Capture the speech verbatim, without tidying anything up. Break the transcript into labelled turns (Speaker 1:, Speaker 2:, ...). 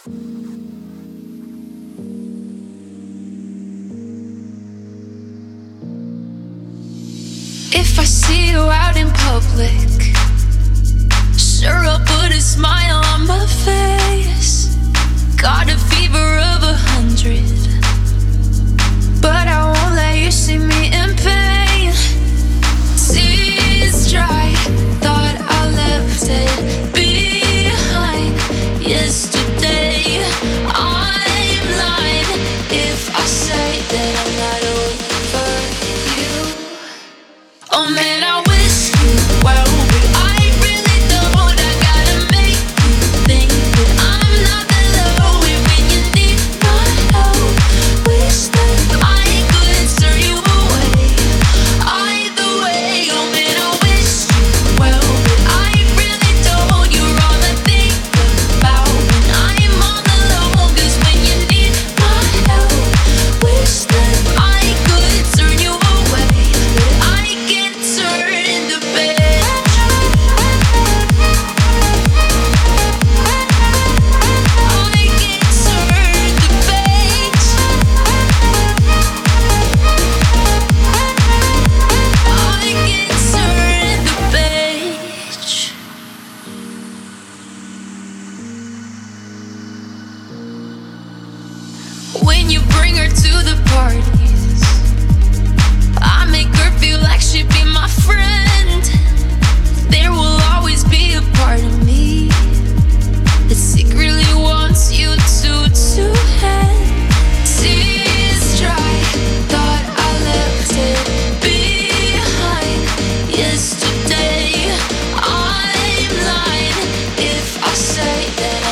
Speaker 1: If I see you out in public, sure I'll put a smile on my face. Got a fever of a hundred, but I won't let you see me in pain. Tears dry, thought I left it behind yesterday. I'm lying if I say that I'm not over you. Oh man, I wish you well, but I really don't. I gotta make you think that I'm not the low when you need my help. Wish that I could turn you away. Either way, oh man, I wish you well, but I really don't. You're all I think about when I'm on the low. 'Cause when you need my help, wish that I could turn you away, but I can't turn the page. I can't turn the page. I can't turn the page. When you bring her to the parties, I make her feel like she'd be my friend. There will always be a part of me that secretly wants you to to have. Tears dry, thought I left it behind yesterday. I'm lying if I say that